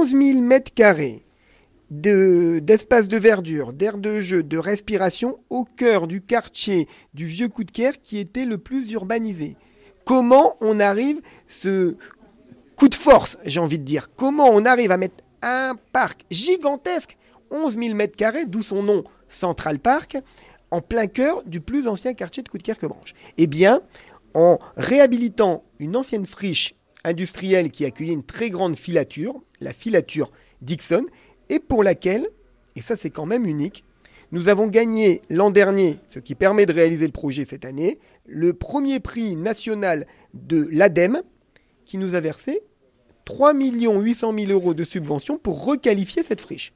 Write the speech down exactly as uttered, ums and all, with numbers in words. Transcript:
onze mille mètres carrés de, d'espace de verdure, d'air de jeu, de respiration au cœur du quartier du Vieux Coudekerque qui était le plus urbanisé. Comment on arrive, ce coup de force, j'ai envie de dire, comment on arrive à mettre un parc gigantesque, onze mille mètres carrés, d'où son nom Central Park, en plein cœur du plus ancien quartier de Coudekerque-Branche? Eh bien, en réhabilitant une ancienne friche industrielle qui accueillait une très grande filature, la filature Dixon, et pour laquelle, et ça c'est quand même unique, nous avons gagné l'an dernier, ce qui permet de réaliser le projet cette année, le premier prix national de l'ADEME, qui nous a versé trois millions huit cent mille euros de subventions pour requalifier cette friche.